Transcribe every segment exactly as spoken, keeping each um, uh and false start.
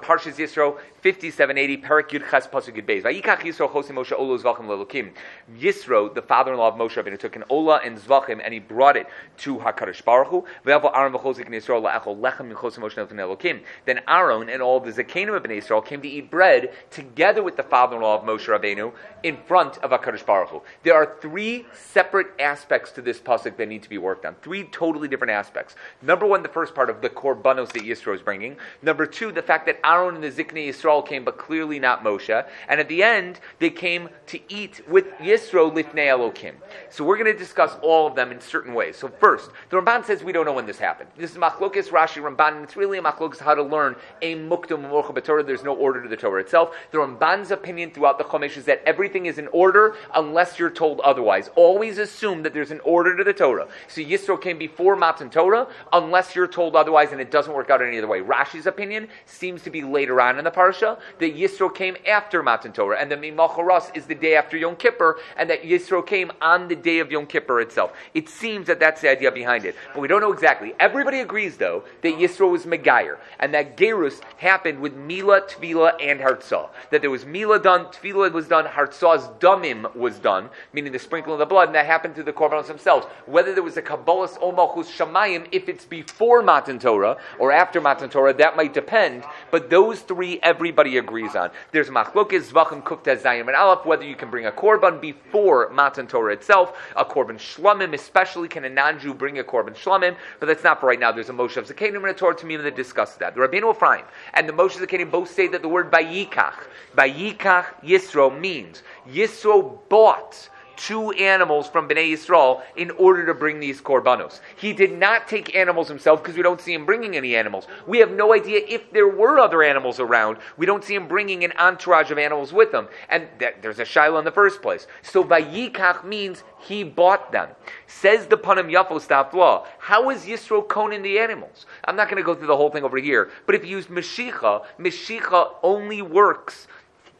Parshas Yisro fifty-seven eighty, Parak Yud Ches Pasuk Yud Beis. Vayikach Yisro Chosim Moshe Ola Zvachim Lelokim. Yisro, the father-in-law of Moshe Rabbeinu, took an Ola and Zvachim and he brought it to HaKadosh Baruch Hu. Ve'avo Aaron v'chozik Yisrael la'echol lechem Chosim Moshe Lelokim. Then Aaron and all the Zakenim of Bnei Yisrael came to eat bread together with the father-in-law of Moshe Rabbeinu in front of HaKadosh Baruch Hu. There are three separate aspects to this pasuk that need to be worked on. Three totally different aspects. Number one, the first part of the korbanos that Yisro is bringing. Number two, the fact that Aaron and the Ziknei Yisrael came, but clearly not Moshe. And at the end, they came to eat with Yisro lifnei Elokim. So we're going to discuss all of them in certain ways. So first, the Ramban says we don't know when this happened. This is Machlokes Rashi Ramban, and it's really a Machlokes how to learn a Muktam Morcha B'Torah. There's no order to the Torah itself. The Ramban's opinion throughout the Chumash is that everything is in order unless you're told otherwise. Always assume that there's an order to the Torah. So Yisro came before Matan Torah unless you're told otherwise, and it doesn't work out any other way. Rashi's opinion seems to be later on in the parsha that Yisro came after Matan Torah, and that Mimacharas is the day after Yom Kippur, and that Yisro came on the day of Yom Kippur itself. It seems that that's the idea behind it, but we don't know exactly. Everybody agrees, though, that Yisro was Megayer, and that Gerus happened with Mila, Tvila, and Hartzah. That there was Mila done, Tvila was done, Hartzah's Damim was done, meaning the sprinkling of the blood, and that happened to the Korbanos themselves. Whether there was a Kabbalas O Malchus Shamayim, if it's before Matan Torah or after Matan Torah, that might depend, but those three everybody agrees on. There's Machlokes Zvachim Kufta Zayim and Aleph, whether you can bring a Korban before Matan Torah itself, a Korban Shlamim, especially can a non-Jew bring a Korban Shlamim, but that's not for right now. There's a Moshe of Zakenim and a Torah Tamim that discusses that. The Rabbeinu Ephraim and the Moshe of Zakenim both say that the word Bayikach, Bayikach Yisro means Yisro bought two animals from Bnei Yisrael in order to bring these korbanos. He did not take animals himself because we don't see him bringing any animals. We have no idea if there were other animals around. We don't see him bringing an entourage of animals with him. And that, there's a shiloh in the first place. So Vayikach means he bought them. Says the Panim Yafo Staff Law, how is Yisro konin the animals? I'm not going to go through the whole thing over here, but if you use Meshicha, Meshicha only works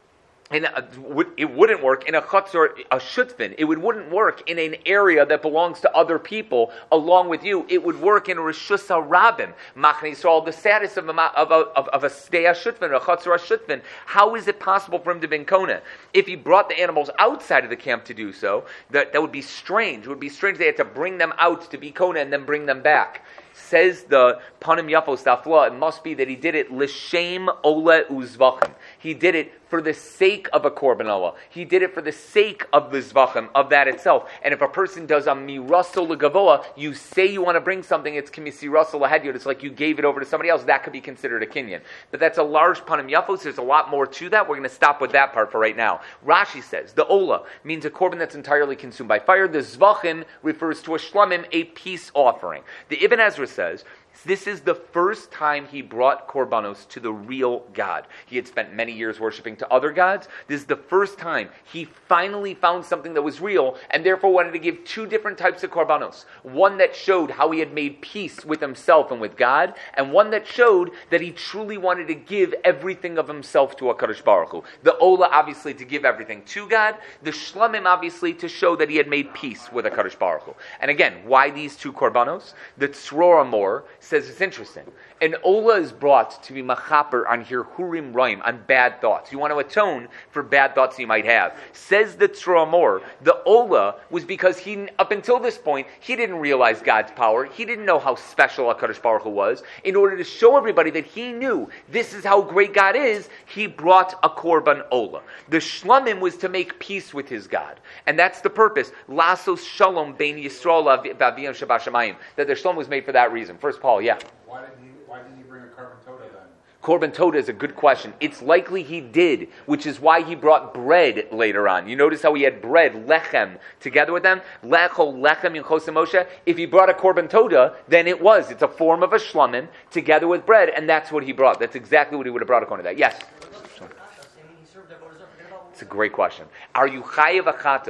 And it wouldn't work in a chutz or a shutfin. It would, wouldn't work in an area that belongs to other people along with you. It would work in Rishus HaRabim. Machne Yisrael, the status of a, of a, of, of a stay a shutfin, a chutz or a shutfin. How is it possible for him to be kona? If he brought the animals outside of the camp to do so, that, that would be strange. It would be strange they had to bring them out to be kona and then bring them back. Says the Panim Yafo Stafla, it must be that he did it l'shem ole uzvachim. He did it for the sake of a korban olah. He did it for the sake of the zvachim, of that itself. And if a person does a miraso legavoa, you say you want to bring something, it's kimisiraso lahedyot. It's like you gave it over to somebody else. That could be considered a kinyan. But that's a large Panim Yafos. There's a lot more to that. We're going to stop with that part for right now. Rashi says the olah means a korban that's entirely consumed by fire. The zvachim refers to a shlamim, a peace offering. The Ibn Ezra says this is the first time he brought korbanos to the real God. He had spent many years worshiping to other gods. This is the first time he finally found something that was real, and therefore wanted to give two different types of korbanos. One that showed how he had made peace with himself and with God, and one that showed that he truly wanted to give everything of himself to HaKadosh Baruch Hu. The olah, obviously, to give everything to God. The shlamim, obviously, to show that he had made peace with HaKadosh Baruch Hu. And again, why these two korbanos? The Tzror Amor says it's interesting. An olah is brought to be machaper on hirhurim roim, on bad thoughts. You want to atone for bad thoughts you might have. Says the Tzror Amor, the olah was because he, up until this point, he didn't realize God's power. He didn't know how special HaKadosh Baruch Hu was. In order to show everybody that he knew this is how great God is, he brought a korban olah. The shlamim was to make peace with his God. And that's the purpose. Lasos shalom bein Yisrael v'aviyam shabashamayim. That the shalom was made for that reason. First Paul, yeah. Why did he, why did he bring a korban toda then? Korban Toda is a good question. It's likely he did, which is why he brought bread later on. You notice how he had bread, lechem, together with them? Lecho, lechem, in Chosim Moshe. If he brought a Korban Toda, then it was. It's a form of a shlamim, together with bread, and that's what he brought. That's exactly what he would have brought according to that. Yes? It's a great question. Are you chayav achatos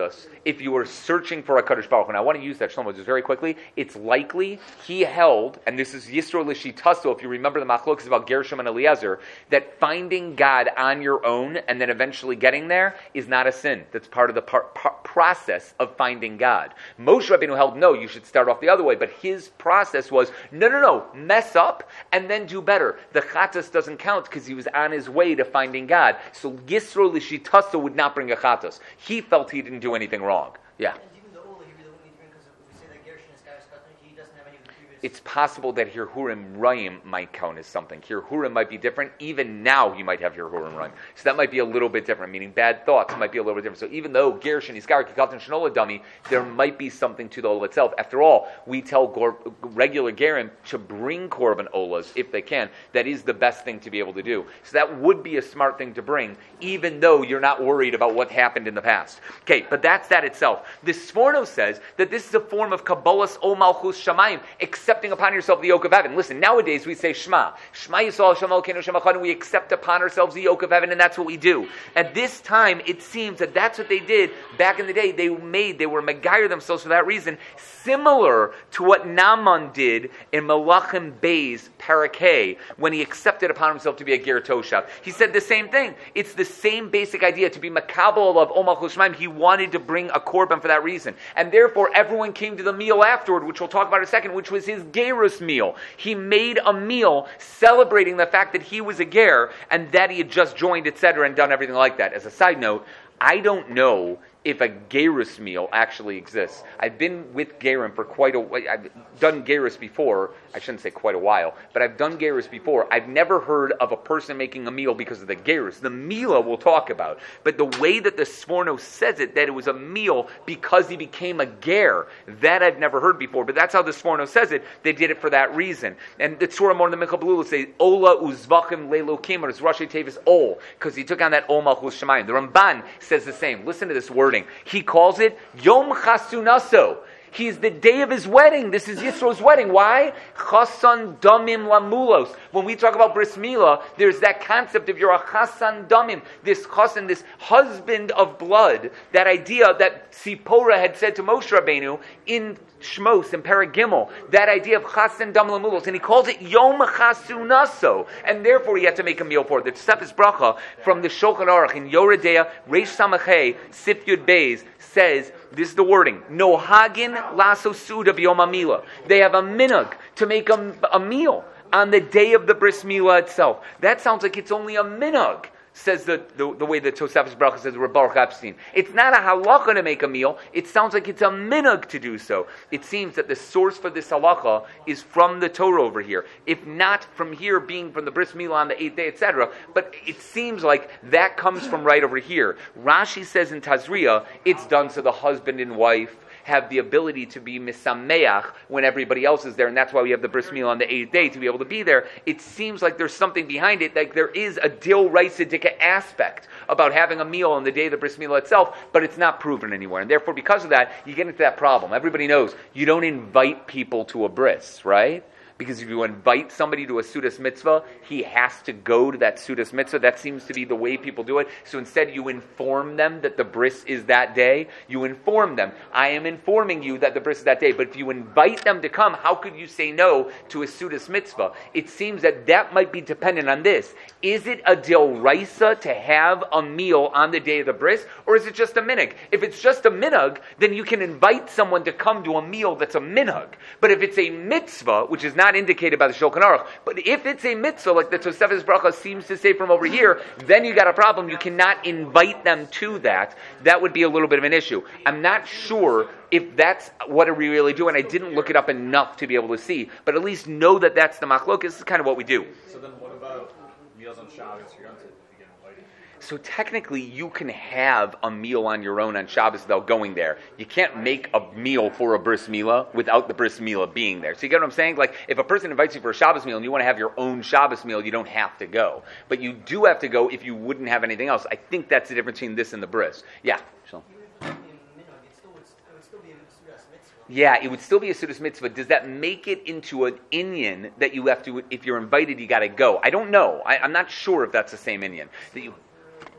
if you were searching for a Kadosh Baruch Hu. And I want to use that, Shlomo, just very quickly. It's likely he held, and this is Yisro Lishitaso, if you remember the Machlokes about Gershom and Eliezer, that finding God on your own and then eventually getting there is not a sin. That's part of the par- par- process of finding God. Moshe Rabbeinu held, no, you should start off the other way, but his process was, no, no, no, mess up and then do better. The Chatas doesn't count because he was on his way to finding God. So Yisro Lishitaso would not bring a Chatas. He felt he didn't do anything wrong. Yeah. It's possible that Hirhurim Rayim might count as something. Hirhurim might be different. Even now, he might have Hirhurim Rayim. So that might be a little bit different, meaning bad thoughts might be a little bit different. So even though Gershon, Iskar, Kikalton, Shnola Dummy, there might be something to the Ola itself. After all, we tell Gor- regular Gerim to bring Korban Olas, if they can. That is the best thing to be able to do. So that would be a smart thing to bring, even though you're not worried about what happened in the past. Okay, but that's that itself. The Sforno says that this is a form of Kabbalas O Malchus Shamayim, accepting upon yourself the yoke of heaven. Listen, nowadays we say Shema. Shema Yisrael, Shema Elokeinu, Shema Echad, and we accept upon ourselves the yoke of heaven, and that's what we do. At this time, it seems that that's what they did back in the day. They made, they were Megayer themselves for that reason, similar to what Naaman did in Malachim Beis Parakeh, when he accepted upon himself to be a Ger Toshav. He said the same thing. It's the same basic idea, to be Makabal of O Malchus Shemaim. He wanted to bring a Korban for that reason. And therefore, everyone came to the meal afterward, which we'll talk about in a second, which was his Gerus meal. He made a meal celebrating the fact that he was a Ger and that he had just joined, et cetera, and done everything like that. As a side note, I don't know if a Gerus meal actually exists. I've been with Gerim for quite a while. I've done Gerus before. I shouldn't say quite a while, but I've done Gerus before. I've never heard of a person making a meal because of the Gerus. The Mila we'll talk about. But the way that the Sforno says it, that it was a meal because he became a Ger, that I've never heard before. But that's how the Sforno says it. They did it for that reason. And the Tzura Mor and the Michal Belula say, Ola uzvachim lelokim, or it's Rashi Tevis Ol, because he took on that Ol Malchus Shemayim. The Ramban says the same. Listen to this wording. He calls it Yom Chasunaso. He's the day of his wedding. This is Yisro's wedding. Why? Chasan damim lamulos. When we talk about bris milah, there's that concept of you're a chasan damim. This chasan, this husband of blood. That idea that Sipora had said to Moshe Rabbeinu in Shmos, in Paragimel. That idea of chasan damim lamulos. And he calls it Yom Chasunaso. And therefore he had to make a meal for it. The Tzefes Bracha from the Shulchan Aruch in Yoredeya, Reish Samachei, Sif Yud Beis, says, this is the wording, no hagin laso suda b'yom hamila. They have a minhag to make a, a meal on the day of the bris milah itself. That sounds like it's only a minhag, says the, the, the way the Tosafos Bracha says, Reb Baruch Epstein. It's not a halacha to make a meal. It sounds like it's a minhag to do so. It seems that the source for this halacha is from the Torah over here. If not from here being from the bris milah on the eighth day, et cetera. But it seems like that comes from right over here. Rashi says in Tazria, it's done so the husband and wife have the ability to be misameach when everybody else is there, and that's why we have the bris milah on the eighth day to be able to be there. It seems like there's something behind it, like there is a dil raisa dika aspect about having a meal on the day of the bris milah itself, but it's not proven anywhere, and therefore because of that, you get into that problem. Everybody knows you don't invite people to a bris, right? Because if you invite somebody to a Sudas mitzvah, he has to go to that Sudas mitzvah. That seems to be the way people do it. So instead you inform them that the bris is that day. You inform them. I am informing you that the bris is that day. But if you invite them to come, how could you say no to a Sudas mitzvah? It seems that that might be dependent on this. Is it a dil raisa to have a meal on the day of the bris? Or is it just a minhag? If it's just a minhag, then you can invite someone to come to a meal that's a minhag. But if it's a mitzvah, which is not indicated by the Shulchan Aruch, but if it's a mitzvah, like the Tosefes Bracha seems to say from over here, then you got a problem. You cannot invite them to that. That would be a little bit of an issue. I'm not sure if that's what we really do, and I didn't look it up enough to be able to see, but at least know that that's the machlokes. This is kind of what we do. So then what about meals on Shabbos or Yom Tov? So technically, you can have a meal on your own on Shabbos without going there. You can't make a meal for a bris milah without the bris milah being there. So you get what I'm saying? Like, if a person invites you for a Shabbos meal and you want to have your own Shabbos meal, you don't have to go. But you do have to go if you wouldn't have anything else. I think that's the difference between this and the bris. Yeah. So. Yeah, it would still be a Sudas mitzvah. Does that make it into an inyan that you have to, if you're invited, you got to go? I don't know. I, I'm not sure if that's the same inyan. That you...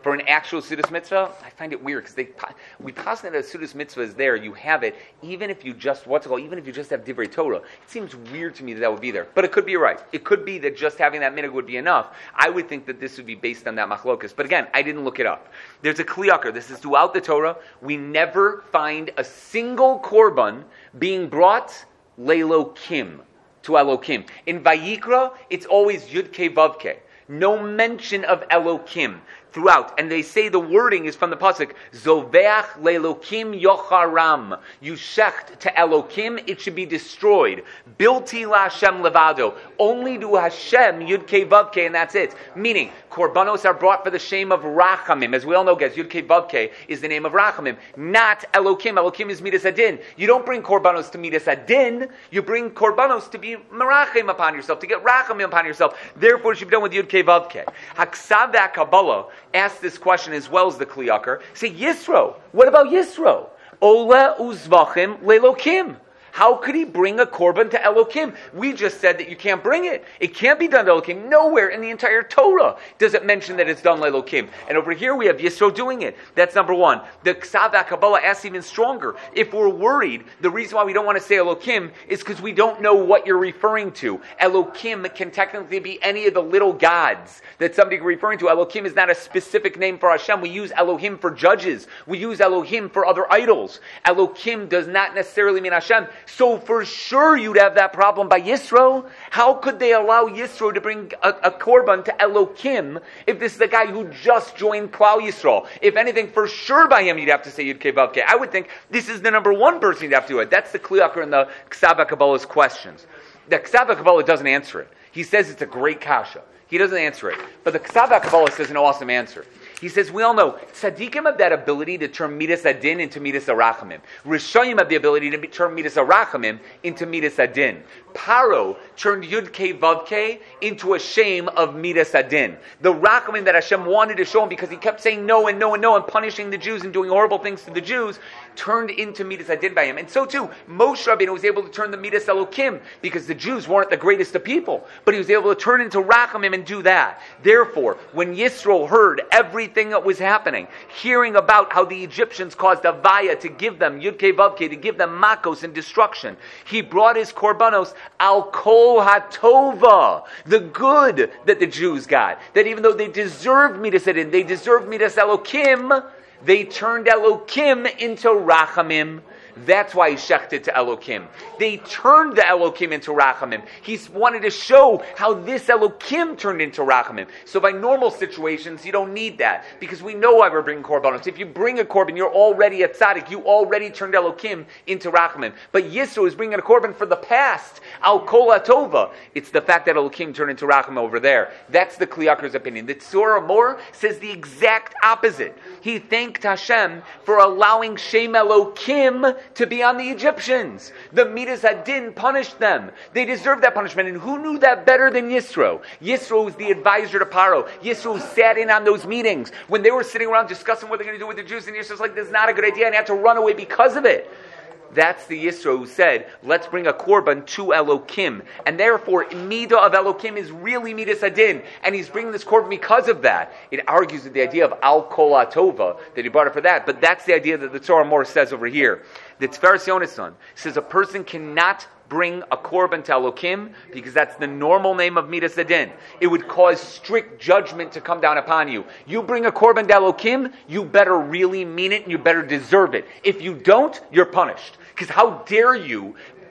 For an actual Sudas Mitzvah, I find it weird because they we posit that a Sudas Mitzvah is there, you have it, even if you just, what's it called, even if you just have Divrei Torah. It seems weird to me that that would be there. But it could be right. It could be that just having that minhag would be enough. I would think that this would be based on that machlokas. But again, I didn't look it up. There's a kliyakar. This is throughout the Torah. We never find a single korban being brought le'elokim, to Elokim. In Vayikra, it's always Yud Ke Vav Ke. No mention of Elokim throughout. And they say the wording is from the pasuk, Zoveach le'elokim yocharam. You shecht to Elokim, it should be destroyed. Bilti la Hashem levado. Only to Hashem, Yud Ke Vav Ke, and that's it. Meaning, korbanos are brought for the shame of Rachamim. As we all know, guys, Yud Ke Vav Ke is the name of Rachamim, not Elokim. Elokim is Midas Adin. You don't bring korbanos to Midas Adin, you bring korbanos to be merachim upon yourself, to get Rachamim upon yourself. Therefore, it should be done with Yud Ke Vav Ke. Haksav Kabbalah asked this question as well as the Kliyakar. Say, Yisro, what about Yisro? Ola uzvachim lelokim. How could he bring a korban to Elokim? We just said that you can't bring it. It can't be done to Elokim. Nowhere in the entire Torah does it mention that it's done to Elokim. And over here we have Yisro doing it. That's number one. The Ksav Kabbalah asks even stronger. If we're worried, the reason why we don't want to say Elokim is because we don't know what you're referring to. Elokim can technically be any of the little gods that somebody is referring to. Elokim is not a specific name for Hashem. We use Elohim for judges. We use Elohim for other idols. Elokim does not necessarily mean Hashem. So for sure you'd have that problem by Yisro. How could they allow Yisro to bring a, a korban to Elokim if this is a guy who just joined Klal Yisrael? If anything, for sure by him you'd have to say Yud Ke Vav Ke. I would think this is the number one person you'd have to do it. That's the Kliyakar in the Ksav Kabbalah's questions. The Ksav Kabbalah doesn't answer it. He says it's a great kasha. He doesn't answer it. But the Ksav Kabbalah says an awesome answer. He says, we all know, tzaddikim have that ability to turn midas adin into midas arachamim. Rishayim have the ability to turn midas arachamim into midas adin. Paro turned Yud Ke Vav Ke into a shame of midas adin. The rachamim that Hashem wanted to show him because he kept saying no and no and no and punishing the Jews and doing horrible things to the Jews turned into midas adin by him. And so too, Moshe Rabbeinu was able to turn the midas elokim because the Jews weren't the greatest of people, but he was able to turn into rachamim and do that. Therefore, when Yisro heard every Everything that was happening, hearing about how the Egyptians caused Avaya to give them Yud Ke Vav Ke, to give them Makos and destruction, he brought his korbanos al kol hatova, the good that the Jews got. That even though they deserved Midas Adin, they deserved Midas Elokim, they turned Elokim into Rachamim. That's why he shechted to Elokim. They turned the Elokim into Rachamim. He wanted to show how this Elokim turned into Rachamim. So by normal situations, you don't need that, because we know why we're bringing korbanos. If you bring a korban, you're already a tzaddik. You already turned Elokim into Rachamim. But Yisro is bringing a korban for the past. Al kol atova. It's the fact that Elokim turned into Rachamim over there. That's the Kliyakar's opinion. The Tzura Mor says the exact opposite. He thanked Hashem for allowing Shem Elokim to be on the Egyptians. The Midas Adin punished them. They deserved that punishment. And who knew that better than Yisro? Yisro was the advisor to Paro. Yisro sat in on those meetings when they were sitting around discussing what they're going to do with the Jews, and Yisro's like, this is not a good idea, and he had to run away because of it. That's the Yisro who said, let's bring a korban to Elokim. And therefore, Midah of Elokim is really Midas Adin. And he's bringing this korban because of that. It argues with the idea of Al Kol Atova, that he brought it for that. But that's the idea that the Tzura Mor says over here. The Tiferes Yonason says a person cannot bring a korban to Elokim because that's the normal name of Midas Adin. It would cause strict judgment to come down upon you. You bring a korban to Elokim, you better really mean it and you better deserve it. If you don't, you're punished. Because how dare you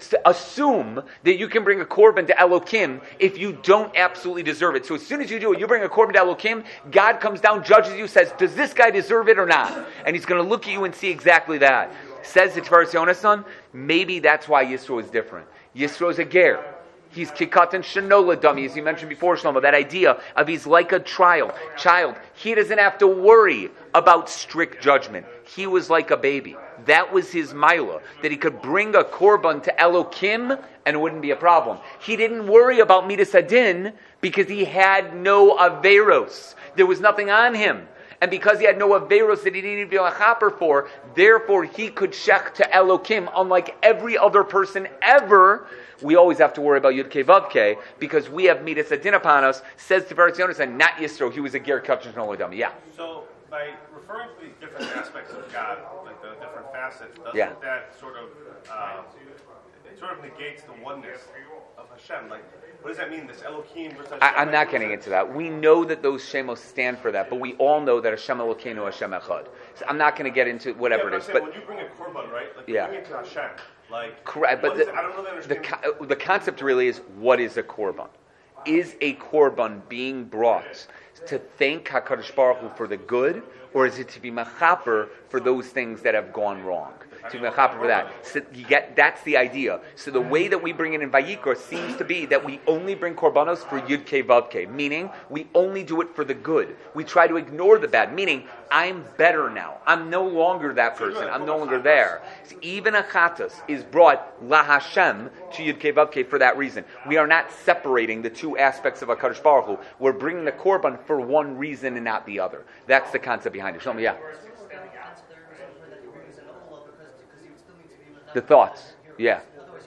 assume that you can bring a korban to Elokim if you don't absolutely deserve it. So as soon as you do it, you bring a korban to Elokim, God comes down, judges you, says, does this guy deserve it or not? And he's going to look at you and see exactly that. Says the Tiferes Yonason, maybe that's why Yisro is different. Yisro is a ger. He's kikat and shenola dummy, as you mentioned before, Shlomo. That idea of he's like a child. Child. He doesn't have to worry about strict judgment. He was like a baby. That was his milah, that he could bring a korban to Elokim and it wouldn't be a problem. He didn't worry about Midas Adin because he had no averos. There was nothing on him. And because he had no averos that he didn't even be a chaper for, therefore he could shech to Elokim, unlike every other person ever. We always have to worry about Yud Ke Vav Ke because we have Midas Adin upon us. Says Tiferes Yonason, not Yisro. He was a ger kachin shnol adam. Yeah. So by referring to these different aspects of God, like the different facets, doesn't Yeah. that sort of uh, it sort of negates the oneness of Hashem? Like, what does that mean? This Elohim versus Hashem? I, I'm not getting into that. We know that those shemos stand for that, but we all know that Hashem Elokeinu, Hashem Echad. So I'm not going to get into whatever yeah, it is. Saying, But when you bring a korban, right? Like, yeah. you bring it to Hashem. Like, correct. But what the, is, I don't really the, understand. co- the concept really is, what is a korban? Is a korban being brought to thank HaKadosh Baruch Hu for the good, or is it to be mechaper for those things that have gone wrong? To be mechaper for that. So you get, that's the idea. So the way that we bring it in Vayikra seems to be that we only bring korbanos for Yud Kei Vav Kei, meaning we only do it for the good. We try to ignore the bad, meaning I'm better now. I'm no longer that person. I'm no longer there. So even a chatas is brought la Hashem to Yud Kei Vav Kei for that reason. We are not separating the two aspects of HaKadosh Baruch Hu. We're bringing the korban for one reason and not the other. That's the concept behind it. Show me, yeah. The thoughts, yeah.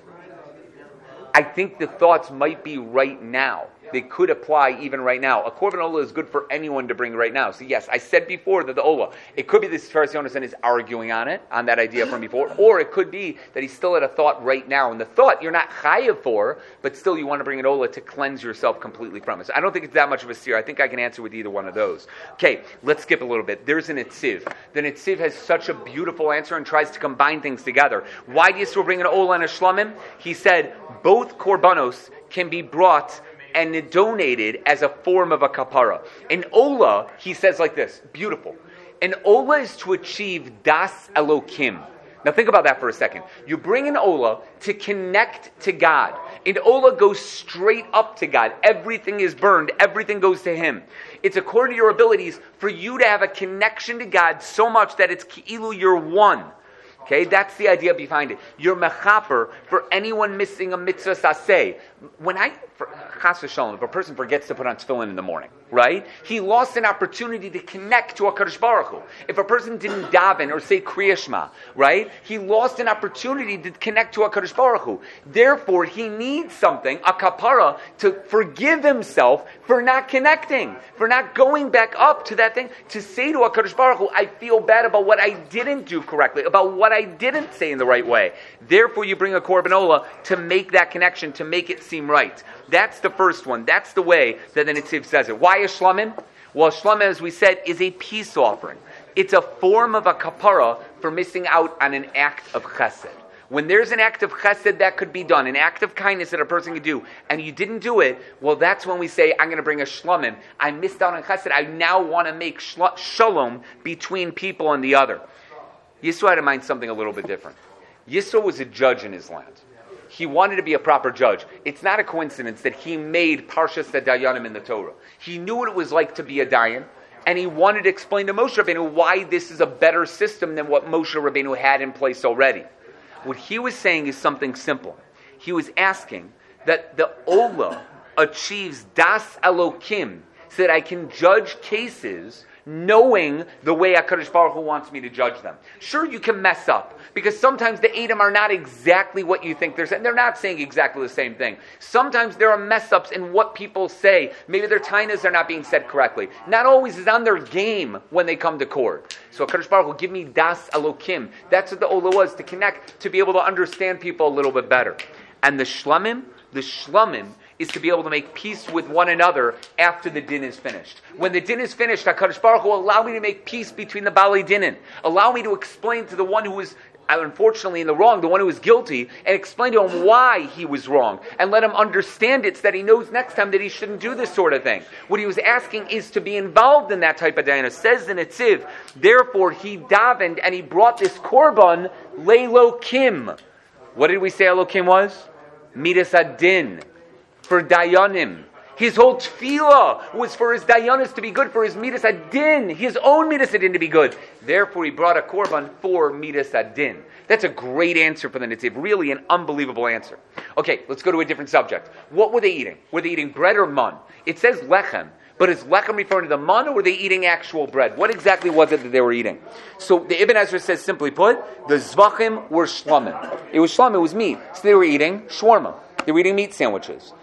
I think the thoughts might be right now. They could apply even right now. A korban olah is good for anyone to bring right now. So yes, I said before that the olah, it could be this Pharisee Yonasan is arguing on it, on that idea from before, or it could be that he's still at a thought right now, and the thought you're not chayav for, but still you want to bring an olah to cleanse yourself completely from it. So I don't think it's that much of a seer. I think I can answer with either one of those. Okay, let's skip a little bit. There's an Netziv. The Netziv has such a beautiful answer and tries to combine things together. Why do you still bring an olah and a shlamim? He said both korbanos can be brought and donated as a form of a kapara. An olah, he says like this, beautiful. An olah is to achieve das Elokim. Now think about that for a second. You bring an olah to connect to God. An olah goes straight up to God. Everything is burned. Everything goes to Him. It's according to your abilities for you to have a connection to God so much that it's ki'ilu you're one. Okay, that's the idea behind it. You're mechaper for anyone missing a mitzvah saseh. When I, for, chas v'shalom, if a person forgets to put on tefillin in the morning, right? He lost an opportunity to connect to HaKadosh Baruch Hu. If a person didn't daven or say Kriya Shema, right? He lost an opportunity to connect to HaKadosh Baruch Hu. Therefore, he needs something, a kapara, to forgive himself for not connecting, for not going back up to that thing, to say to HaKadosh Baruch Hu, I feel bad about what I didn't do correctly, about what I didn't say in the right way. Therefore, you bring a korban olah to make that connection, to make it seem right. That's the first one. That's the way that the Netziv says it. Why a shlamim? Well, a shlamim, as we said, is a peace offering. It's a form of a kapara for missing out on an act of chesed. When there's an act of chesed that could be done, an act of kindness that a person could do, and you didn't do it, well, that's when we say, I'm going to bring a shlamim. I missed out on chesed. I now want to make shla- shalom between people and the other. Yisro had in mind something a little bit different. Yisro was a judge in his land. He wanted to be a proper judge. It's not a coincidence that he made Parshas Dayanim in the Torah. He knew what it was like to be a Dayan, and he wanted to explain to Moshe Rabbeinu why this is a better system than what Moshe Rabbeinu had in place already. What he was saying is something simple. He was asking that the Olah achieves Das Elokim, so that I can judge cases knowing the way HaKadosh Baruch Hu wants me to judge them. Sure, you can mess up, because sometimes the Edom are not exactly what you think they're saying. They're not saying exactly the same thing. Sometimes there are mess-ups in what people say. Maybe their tainas are not being said correctly. Not always is on their game when they come to court. So HaKadosh Baruch Hu, give me Das Elokim. That's what the Olah was, to connect, to be able to understand people a little bit better. And the Shlamim, the Shlamim, is to be able to make peace with one another after the din is finished. When the din is finished, HaKadosh Baruch Hu, allow me to make peace between the Baalei Dinin. Allow me to explain to the one who is unfortunately in the wrong, the one who is guilty, and explain to him why he was wrong, and let him understand it so that he knows next time that he shouldn't do this sort of thing. What he was asking is to be involved in that type of dayana. Says the Netziv, therefore he davened and he brought this korban le'elokim. What did we say Elokim was? Midas Adin. For Dayanim. His whole tefillah was for his Dayanis to be good, for his Midas Adin, his own Midas Adin to be good. Therefore, he brought a korban for Midas Adin. That's a great answer for the Netziv. Really an unbelievable answer. Okay, let's go to a different subject. What were they eating? Were they eating bread or man? It says lechem, but is lechem referring to the man, or were they eating actual bread? What exactly was it that they were eating? So the Ibn Ezra says, simply put, the zvachim were shlamim. It was shlamim, it was meat. So they were eating shawarma. They were eating meat sandwiches.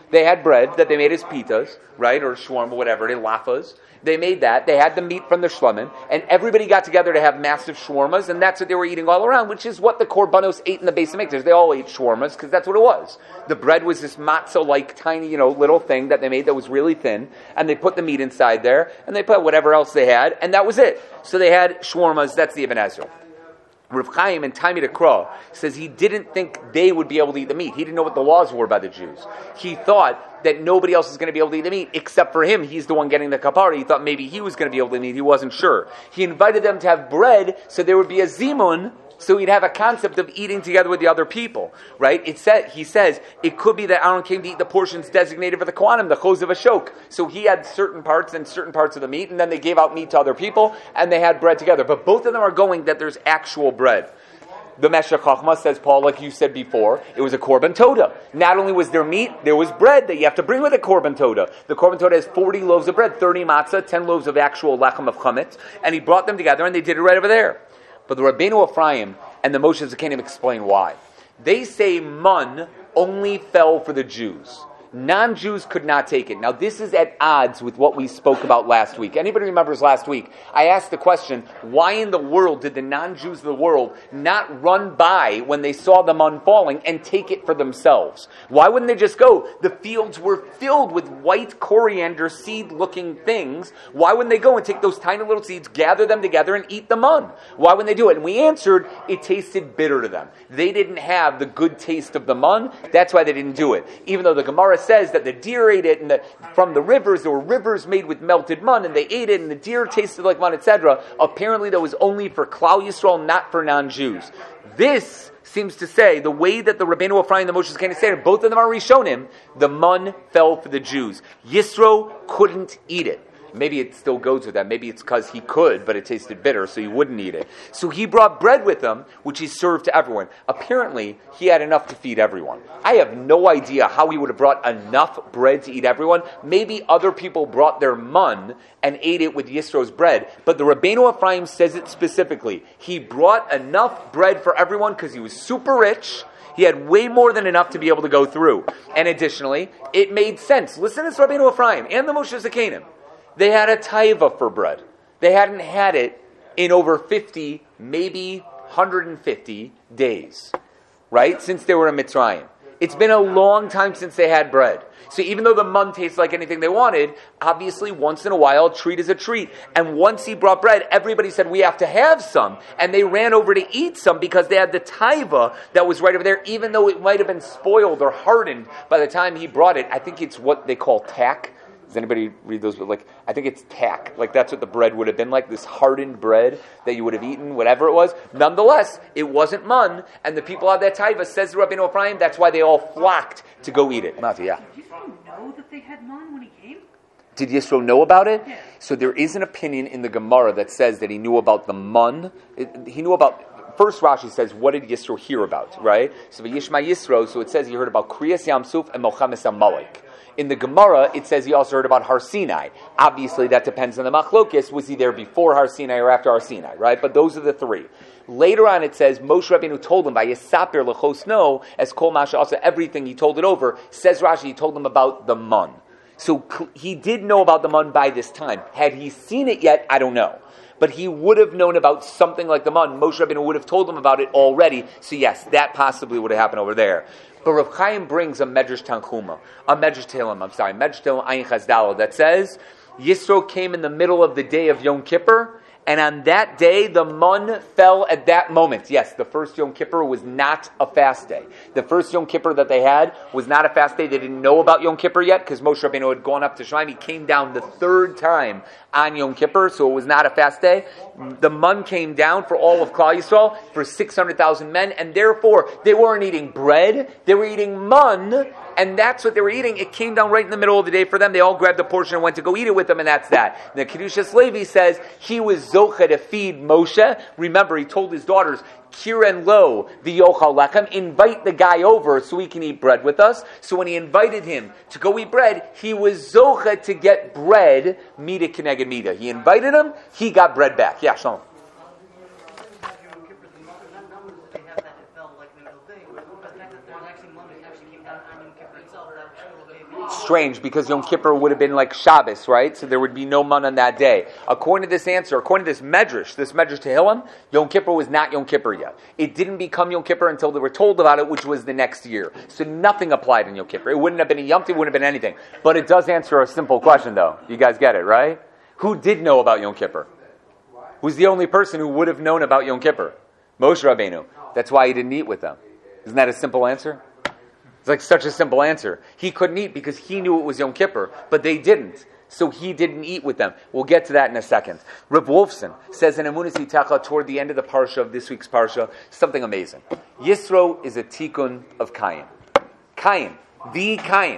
They had bread that they made as pitas, right, or shawarma, whatever, they lafas. They made that. They had the meat from the shlamim, and everybody got together to have massive shawarmas, and that's what they were eating all around, which is what the korbanos ate in the Beis Hamikdash. They all ate shawarmas because that's what it was. The bread was this matzah-like tiny, you know, little thing that they made that was really thin, and they put the meat inside there, and they put whatever else they had, and that was it. So they had shawarmas. That's the Ibn Ezra. Rav Chaim in Taimid Akra says he didn't think they would be able to eat the meat. He didn't know what the laws were by the Jews. He thought that nobody else is going to be able to eat the meat except for him. He's the one getting the kapara. He thought maybe he was going to be able to eat. He wasn't sure. He invited them to have bread so there would be a zimun, so he'd have a concept of eating together with the other people, right? It said, he says, it could be that Aaron came to eat the portions designated for the Kohanim, the Chos of Ashok. So he had certain parts and certain parts of the meat, and then they gave out meat to other people, and they had bread together. But both of them are going that there's actual bread. The Meshech Chochmah says, Paul, like you said before, it was a korban toda. Not only was there meat, there was bread that you have to bring with a korban toda. The korban toda has forty loaves of bread, thirty matzah, ten loaves of actual lechem of chametz, and he brought them together, and they did it right over there. But the Rabbeinu Ephraim and the Moshe Zakanim explain why. They say mun only fell for the Jews. Non-Jews could not take it. Now, this is at odds with what we spoke about last week. Anybody remembers last week? I asked the question, why in the world did the non-Jews of the world not run by when they saw the mun falling and take it for themselves? Why wouldn't they just go? The fields were filled with white coriander seed-looking things. Why wouldn't they go and take those tiny little seeds, gather them together, and eat the mun? Why wouldn't they do it? And we answered, it tasted bitter to them. They didn't have the good taste of the mun. That's why they didn't do it. Even though the Gemara says that the deer ate it, and the, from the rivers, there were rivers made with melted mun, and they ate it, and the deer tasted like mun, et cetera. Apparently that was only for Klal Yisrael, not for non-Jews. This seems to say, the way that the Rabbeinu Ephraim and the Moshe Zakanim say it, both of them are Rishonim, the mun fell for the Jews. Yisro couldn't eat it. Maybe it still goes with that. Maybe it's because he could, but it tasted bitter, so he wouldn't eat it. So he brought bread with him, which he served to everyone. Apparently, he had enough to feed everyone. I have no idea how he would have brought enough bread to eat everyone. Maybe other people brought their mun and ate it with Yisro's bread. But the Rabbeinu Ephraim says it specifically. He brought enough bread for everyone because he was super rich. He had way more than enough to be able to go through. And additionally, it made sense. Listen to this Rabbeinu Ephraim and the Moshe Zakanim. They had a taiva for bread. They hadn't had it in over fifty, maybe one hundred fifty days, right? Since they were in Mitzrayim. It's been a long time since they had bread. So even though the mun tastes like anything they wanted, obviously once in a while, a treat is a treat. And once he brought bread, everybody said, we have to have some. And they ran over to eat some because they had the taiva that was right over there, even though it might have been spoiled or hardened by the time he brought it. I think it's what they call tack. Does anybody read those? Like, I think it's tack. Like, that's what the bread would have been like, this hardened bread that you would have eaten, whatever it was. Nonetheless, it wasn't mun, and the people had that taiva, says Rabbeinu Ephraim, that's why they all flocked to go eat it. Mati, yeah. Did Yisro know that they had mun when he came? Did Yisro know about it? Yeah. So there is an opinion in the Gemara that says that he knew about the mun. It, he knew about... First Rashi says, what did Yisro hear about, right? So Yishma Yisro, so it says he heard about Kriyas Yam Suf and Mochames Amalek. In the Gemara, it says he also heard about Har Sinai. Obviously, that depends on the Machlokes. Was he there before Har Sinai or after Har Sinai, right? But those are the three. Later on, it says, Moshe Rabbeinu told him, by Yisaper L'chosno, as Kol Masha, also everything, he told it over. Says Rashi, he told him about the mun. So he did know about the mun by this time. Had he seen it yet? I don't know. But he would have known about something like the mun. Moshe Rabbeinu would have told him about it already. So yes, that possibly would have happened over there. But Rav Chaim brings a Medrash Tanchuma, a Medrash Tehillim, I'm sorry, Medrash Tehillim Ayin Chazdalo, that says, Yisro came in the middle of the day of Yom Kippur, and on that day, the mun fell at that moment. Yes, the first Yom Kippur was not a fast day. The first Yom Kippur that they had was not a fast day. They didn't know about Yom Kippur yet, because Moshe Rabbeinu had gone up to Shemaim. He came down the third time on Yom Kippur, so it was not a fast day. The mun came down for all of Klal Yisrael, for six hundred thousand men, and therefore, they weren't eating bread, they were eating mun, and that's what they were eating. It came down right in the middle of the day for them. They all grabbed a portion and went to go eat it with them, and that's that. And the Kedushas Levi says, he was zocha to feed Moshe. Remember, he told his daughters, Kiren lo v'yochal lechem, invite the guy over so he can eat bread with us. So when he invited him to go eat bread, he was zocha to get bread, mida keneged mida. He invited him, he got bread back. Yeah, Shalom. strange because Yom Kippur would have been like Shabbos, right? So there would be no man on that day. According to this answer, according to this Medrash, this Medrash Tehillim, Yom Kippur was not Yom Kippur yet. It didn't become Yom Kippur until they were told about it, which was the next year. So nothing applied in Yom Kippur. It wouldn't have been a Yom Tov, it wouldn't have been anything. But it does answer a simple question, though. You guys get it, right? Who did know about Yom Kippur? Who's the only person who would have known about Yom Kippur? Moshe Rabbeinu. That's why he didn't eat with them. Isn't that a simple answer? It's like such a simple answer. He couldn't eat because he knew it was Yom Kippur, but they didn't. So he didn't eat with them. We'll get to that in a second. Reb Wolfson says in Emunas Yitecha, toward the end of the parsha of this week's parsha, something amazing. Yisro is a tikkun of Cain. Cain, the Cain.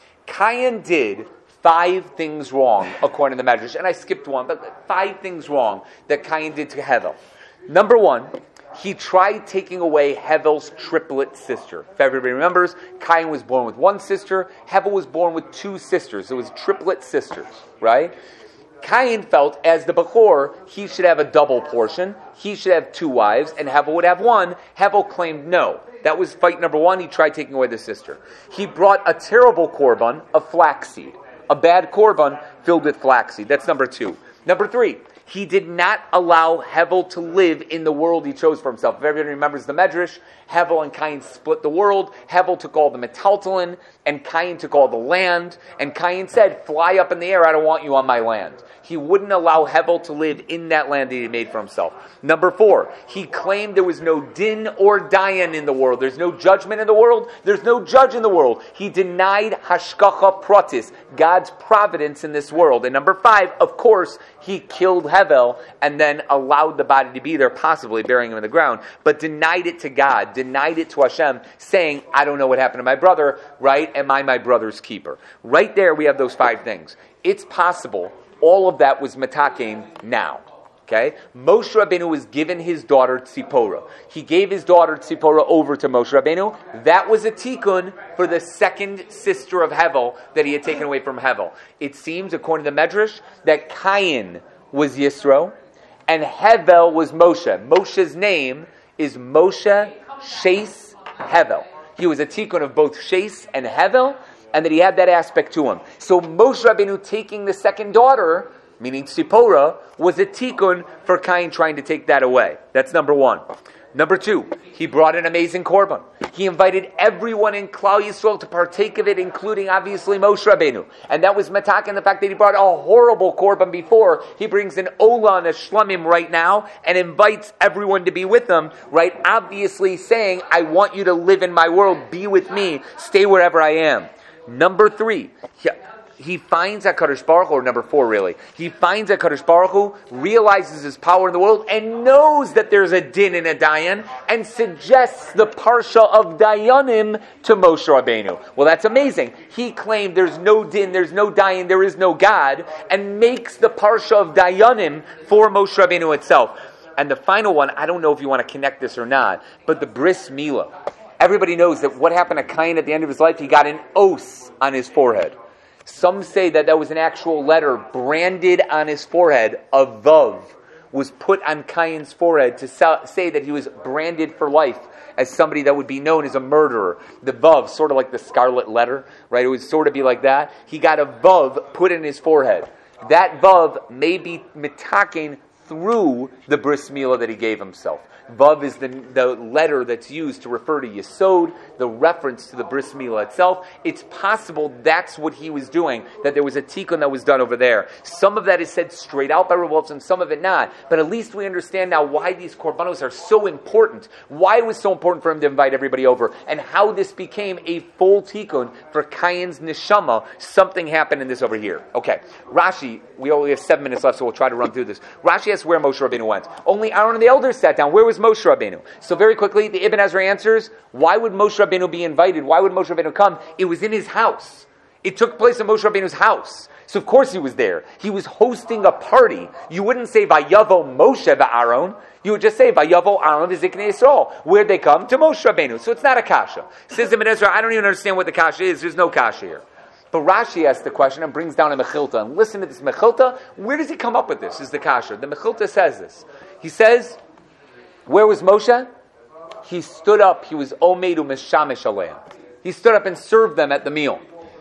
Cain did five things wrong, according to the Medrash. And I skipped one, but five things wrong that Cain did to Hevel. Number one, he tried taking away Hevel's triplet sister. If everybody remembers, Cain was born with one sister, Hevel was born with two sisters. It was triplet sisters, right? Cain felt, as the Bechor, he should have a double portion. He should have two wives, and Hevel would have one. Hevel claimed no. That was fight number one. He tried taking away the sister. He brought a terrible korban of flaxseed. A bad korban filled with flaxseed. That's number two. Number three, he did not allow Hevel to live in the world he chose for himself. If everybody remembers the Medrash, Hevel and Cain split the world. Hevel took all the metaltalin, and Cain took all the land. And Cain said, fly up in the air, I don't want you on my land. He wouldn't allow Hevel to live in that land that he made for himself. Number four, he claimed there was no din or dayan in the world. There's no judgment in the world. There's no judge in the world. He denied hashgacha pratis, God's providence in this world. And number five, of course, he killed Hevel and then allowed the body to be there, possibly burying him in the ground, but denied it to God, denied it to Hashem, saying, I don't know what happened to my brother, right? Am I my brother's keeper? Right there we have those five things. It's possible all of that was metakein now. Okay? Moshe Rabbeinu was given his daughter Tzipora. He gave his daughter Tzipora over to Moshe Rabbeinu. That was a tikkun for the second sister of Hevel that he had taken away from Hevel. It seems, according to the Medrash, that Cain was Yisro and Hevel was Moshe. Moshe's name is Moshe Shes Hevel. He was a tikkun of both Shes and Hevel, and that he had that aspect to him. So Moshe Rabbeinu taking the second daughter, meaning Tzipora, was a tikkun for Cain trying to take that away. That's number one. Number two, he brought an amazing korban. He invited everyone in Klal Yisrael to partake of it, including obviously Moshe Rabbeinu. And that was matak in the fact that he brought a horrible korban before. He brings an ola and a shlamim right now and invites everyone to be with him, right? Obviously saying, I want you to live in my world, be with me, stay wherever I am. Number three, he, he finds HaKadosh Baruch Hu, or number four really, he finds HaKadosh Baruch Hu, realizes his power in the world, and knows that there's a din and a dayan, and suggests the parsha of dayanim to Moshe Rabbeinu. Well, that's amazing. He claimed there's no din, there's no dayan, there is no God, and makes the parsha of dayanim for Moshe Rabbeinu itself. And the final one, I don't know if you want to connect this or not, but the bris milah. Everybody knows that what happened to Cain at the end of his life, he got an os on his forehead. Some say that that was an actual letter branded on his forehead. A vav was put on Cain's forehead to say that he was branded for life as somebody that would be known as a murderer. The vav, sort of like the scarlet letter, right? It would sort of be like that. He got a vav put in his forehead. That vav may be mitaken through the bris milah that he gave himself. Vav is the, the letter that's used to refer to Yesod, the reference to the bris milah itself. It's possible that's what he was doing, that there was a tikkun that was done over there. Some of that is said straight out by Reb Wolfson, some of it not. But at least we understand now why these korbanos are so important, why it was so important for him to invite everybody over, and how this became a full tikkun for Cain's neshama. Something happened in this over here. Okay, Rashi, we only have seven minutes left, so we'll try to run through this. Rashi asks where Moshe Rabbeinu went. Only Aaron and the elders sat down. Where was Moshe Rabbeinu? So very quickly, the Ibn Ezra answers, why would Moshe Rabbeinu be invited? Why would Moshe Rabbeinu come? It was in his house. It took place in Moshe Rabbeinu's house. So of course he was there. He was hosting a party. You wouldn't say Vayavo Moshe v'Aaron. You would just say Vayavo Aaron v'Ziknei Yisrael. Where'd they come? To Moshe Rabbeinu. So it's not a kasha. Says Ibn Ezra, I don't even understand what the kasha is. There's no kasha here. But Rashi asks the question and brings down a Mechilta. And listen to this Mechilta. Where does he come up with this? Is the kasha. The Mechilta says this. He says, where was Moshe? He stood up. He was Omedu Meshamish Aleim. He stood up and served them at the meal.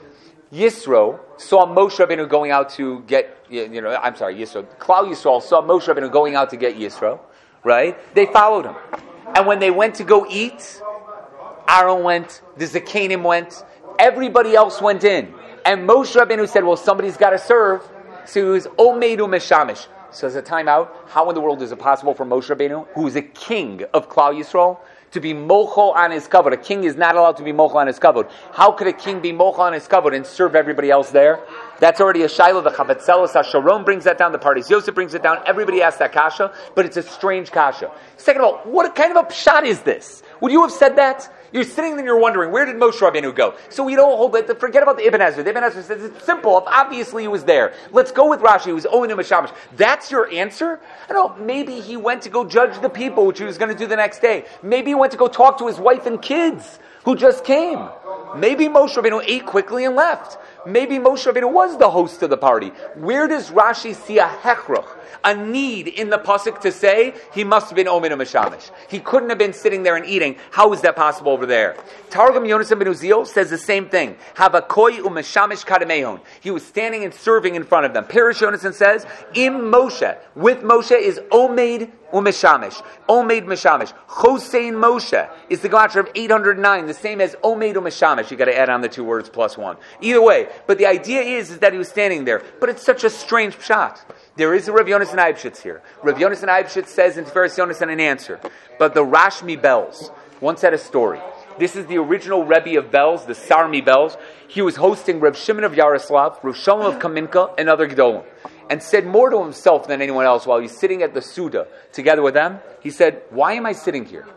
Yisro saw Moshe Rabbeinu going out to get, you know, I'm sorry, Yisro. Klal Yisrael saw Moshe Rabbeinu going out to get Yisro, right? They followed him. And when they went to go eat, Aaron went, the Zakanim went, everybody else went in. And Moshe Rabbeinu said, well, somebody's got to serve. So he was Omeidu Meshamish. So as a timeout, how in the world is it possible for Moshe Rabbeinu, who is a king of Klal Yisrael, to be mochel on his kavod? A king is not allowed to be mochel on his kavod. How could a king be mochel on his kavod and serve everybody else there? That's already a shaila. The Chavetzelos HaSharon brings that down. The Pardes Yosef brings it down. Everybody asks that kasha, but it's a strange kasha. Second of all, what kind of a pshat is this? Would you have said that? You're sitting there and you're wondering, where did Moshe Rabbeinu go? So we don't hold that. Forget about the Ibn Ezra. The Ibn Ezra says it's simple. Obviously he was there. Let's go with Rashi. He was Owen and Meshamish. That's your answer? I don't know. Maybe he went to go judge the people, which he was going to do the next day. Maybe he went to go talk to his wife and kids, who just came. Maybe Moshe Rabbeinu ate quickly and left. Maybe Moshe Rabbeinu was the host of the party. Where does Rashi see a hechrach, a need in the pasuk to say he must have been Omen and Meshamish? He couldn't have been sitting there and eating. How is that possible over there? Targum Yonasan ben Uziel says the same thing. Havakoi u'Meshamish kademehon. He was standing and serving in front of them. Pirish Yonasan says, Im Moshe, with Moshe is Omeid u'Meshamish. Omeid Meshamish. Chosein Moshe is the Gemara of eight hundred nine, the same as Omeid u'Meshamish. You got to add on the two words plus one. Either way, but the idea is, is that he was standing there. But it's such a strange pshat. There is a Rav Yonasan Eibshitz here. Rav Yonasan Eibshitz says in Tiferes Yonasan an answer. But the Rashmi Bells once had a story. This is the original Rebbe of Bells, the Sarmi Bells. He was hosting Rav Shimon of Yaroslav, Rav Shalom of Kaminka, and other Gedolim. And said more to himself than anyone else while he's sitting at the Suda together with them. He said, why am I sitting here?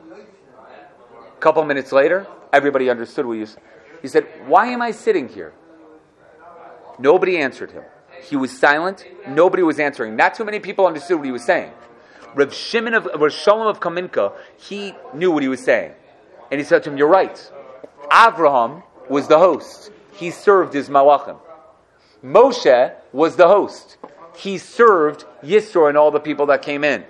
A couple minutes later, everybody understood what he was. He said, why am I sitting here? Nobody answered him. He was silent. Nobody was answering. Not too many people understood what he was saying. Rav Shimon of Rav Shalom of Kaminka, he knew what he was saying. And he said to him, you're right. Avraham was the host. He served his malachim. Moshe was the host. He served Yisro and all the people that came in.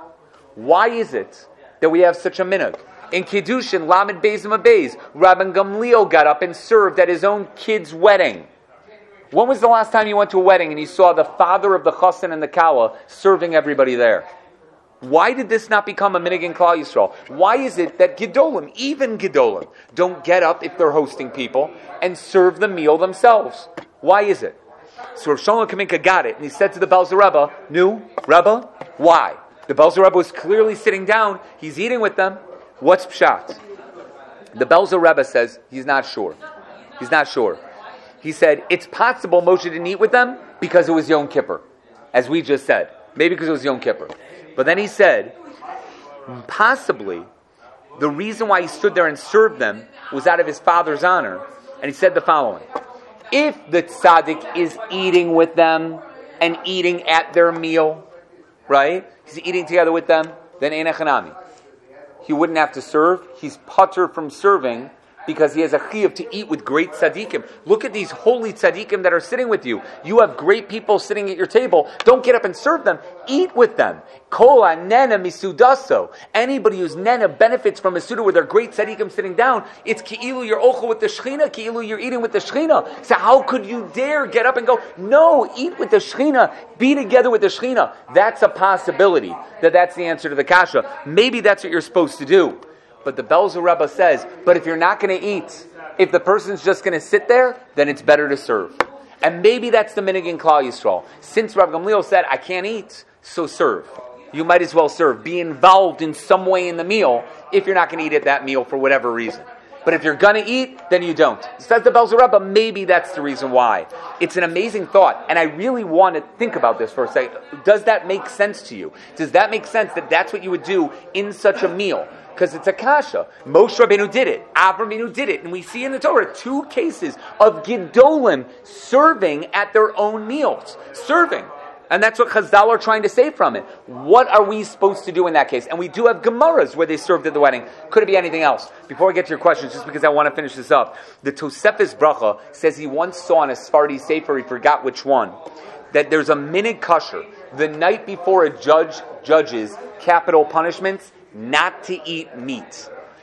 Why is it that we have such a minhag? In Kiddushin, Lamed Beis Beis, Rabban Gamliel got up and served at his own kid's wedding. When was the last time you went to a wedding and you saw the father of the chassan and the kala serving everybody there? Why did this not become a minhag in Klal Yisrael? Why is it that Gedolim, even Gedolim, don't get up if they're hosting people and serve the meal themselves? Why is it? So Rav Shalom Kaminka got it, and he said to the Belzer Rebbe, "Nu, Rebbe, why?" The Belzer Rebbe was clearly sitting down. He's eating with them. What's pshat? The Belzer Rebbe says he's not sure. He's not sure. He said, it's possible Moshe didn't eat with them because it was Yom Kippur, as we just said. Maybe because it was Yom Kippur. But then he said, possibly, the reason why he stood there and served them was out of his father's honor. And he said the following. If the tzaddik is eating with them and eating at their meal, right? He's eating together with them, then ein echanami. He wouldn't have to serve. He's patur from serving because he has a chiyuv to eat with great tzaddikim. Look at these holy tzaddikim that are sitting with you. You have great people sitting at your table. Don't get up and serve them. Eat with them. Kol nena misudaso. Anybody who's nena benefits from a suda with their great tzaddikim sitting down, it's ki'ilu you're ochel with the shechina, ki'ilu you're eating with the shechina. So how could you dare get up and go, no, eat with the shechina, be together with the shechina? That's a possibility that that's the answer to the kasha. Maybe that's what you're supposed to do. But the Belzer Rebbe says, but if you're not going to eat, if the person's just going to sit there, then it's better to serve. And maybe that's the minhag in Klal Yisrael. Since Rav Gamliel said, I can't eat, so serve. You might as well serve. Be involved in some way in the meal if you're not going to eat at that meal for whatever reason. But if you're going to eat, then you don't. Says the Belzer Rebbe, maybe that's the reason why. It's an amazing thought, and I really want to think about this for a second. Does that make sense to you? Does that make sense that that's what you would do in such a meal? Because it's a kasha. Moshe Rabbeinu did it. Avraham Avinu did it. And we see in the Torah two cases of Gedolim serving at their own meals. Serving. And that's what Chazal are trying to say from it. What are we supposed to do in that case? And we do have Gemaras where they served at the wedding. Could it be anything else? Before I get to your questions, just because I want to finish this up, the Tosefes Bracha says he once saw in a Sephardi Sefer, he forgot which one, that there's a minhag kasher the night before a judge judges capital punishments, not to eat meat.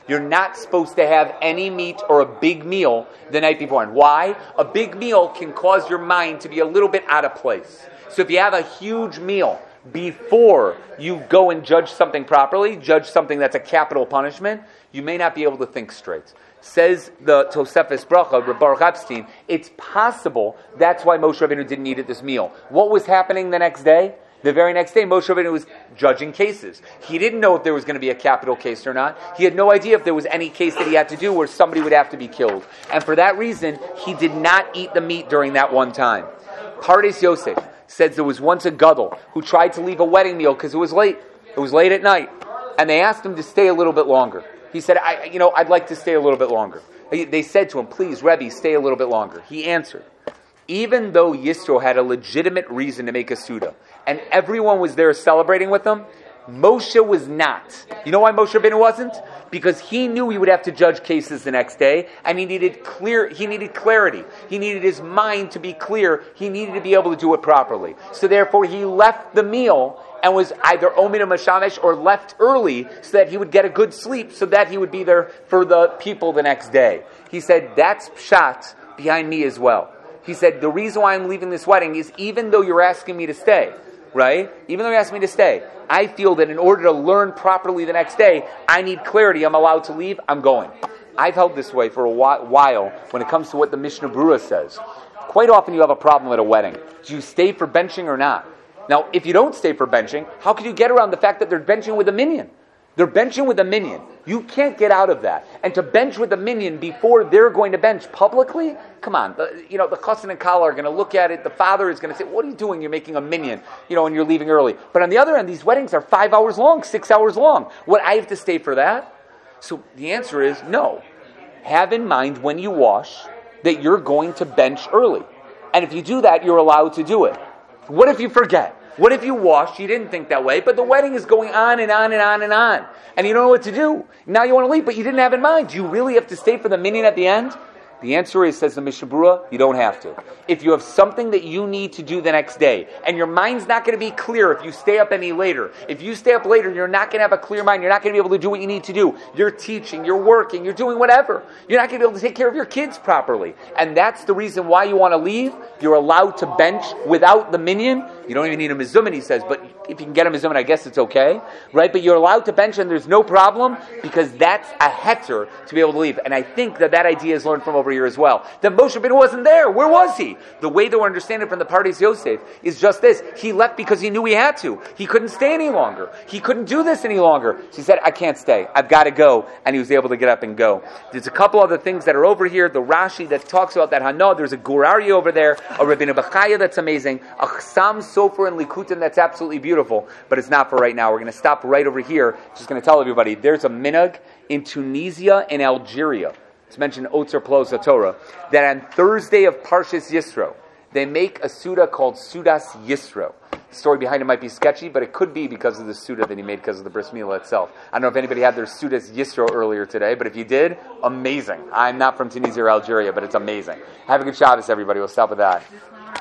You're not supposed to have any meat or a big meal the night before. And why? A big meal can cause your mind to be a little bit out of place. So if you have a huge meal before you go and judge something properly, judge something that's a capital punishment, you may not be able to think straight. Says the Tosefes Bracha, Reb Baruch Epstein, it's possible that's why Moshe Rabbeinu didn't eat at this meal. What was happening the next day? The very next day, Moshe Rabbeinu was judging cases. He didn't know if there was going to be a capital case or not. He had no idea if there was any case that he had to do where somebody would have to be killed. And for that reason, he did not eat the meat during that one time. Pardes Yosef says there was once a gadol who tried to leave a wedding meal because it was late. It was late at night. And they asked him to stay a little bit longer. He said, I, you know, I'd like to stay a little bit longer. They said to him, please, Rebbe, stay a little bit longer. He answered, even though Yisro had a legitimate reason to make a Suda, and everyone was there celebrating with him, Moshe was not. You know why Moshe Rabbeinu wasn't? Because he knew he would have to judge cases the next day, and he needed clear. He needed clarity. He needed his mind to be clear. He needed to be able to do it properly. So therefore, he left the meal and was either Omin or Mashamesh or left early so that he would get a good sleep, so that he would be there for the people the next day. He said, that's pshat behind me as well. He said, the reason why I'm leaving this wedding is even though you're asking me to stay, right? Even though you're asking me to stay, I feel that in order to learn properly the next day, I need clarity. I'm allowed to leave. I'm going. I've held this way for a while when it comes to what the Mishnah Berurah says. Quite often you have a problem at a wedding. Do you stay for benching or not? Now, if you don't stay for benching, how can you get around the fact that they're benching with a minion? They're benching with a minion. You can't get out of that. And to bench with a minion before they're going to bench publicly? Come on. The, you know, the chassan and kala are going to look at it. The father is going to say, what are you doing? You're making a minion, you know, and you're leaving early. But on the other end, these weddings are five hours long, six hours long. What, I have to stay for that? So the answer is no. Have in mind when you wash that you're going to bench early. And if you do that, you're allowed to do it. What if you forget? What if you washed, you didn't think that way, but the wedding is going on and on and on and on, and you don't know what to do. Now you want to leave, but you didn't have in mind. Do you really have to stay for the minyan at the end? The answer is, says the Mishnah Berurah, you don't have to. If you have something that you need to do the next day, and your mind's not going to be clear if you stay up any later, if you stay up later, you're not going to have a clear mind, you're not going to be able to do what you need to do. You're teaching, you're working, you're doing whatever. You're not going to be able to take care of your kids properly. And that's the reason why you want to leave. You're allowed to bench without the minyan. You don't even need a mizumin, he says, but if you can get a mizumin, I guess it's okay, right? But you're allowed to bench and there's no problem because that's a heter to be able to leave. And I think that that idea is learned from over here as well. That Moshe Rabbeinu wasn't there. Where was he? The way that we're understanding from the Pardes Yosef is just this. He left because he knew he had to. He couldn't stay any longer. He couldn't do this any longer. So he said, I can't stay. I've got to go. And he was able to get up and go. There's a couple other things that are over here. The Rashi that talks about that Hana. There's a Gurari over there. A Rabbeinu Bechaya that's amazing. A Chsam Sofer and Likutim that's absolutely beautiful. But it's not for right now. We're going to stop right over here. Just going to tell everybody, there's a minhag in Tunisia and Algeria. It's mentioned Otzer Plos Torah, that on Thursday of Parshas Yisro, they make a Suda called Sudas Yisro. The story behind it might be sketchy, but it could be because of the Suda that he made because of the bris milah itself. I don't know if anybody had their Sudas Yisro earlier today, but if you did, amazing. I'm not from Tunisia or Algeria, but it's amazing. Have a good Shabbos, everybody. We'll stop with that.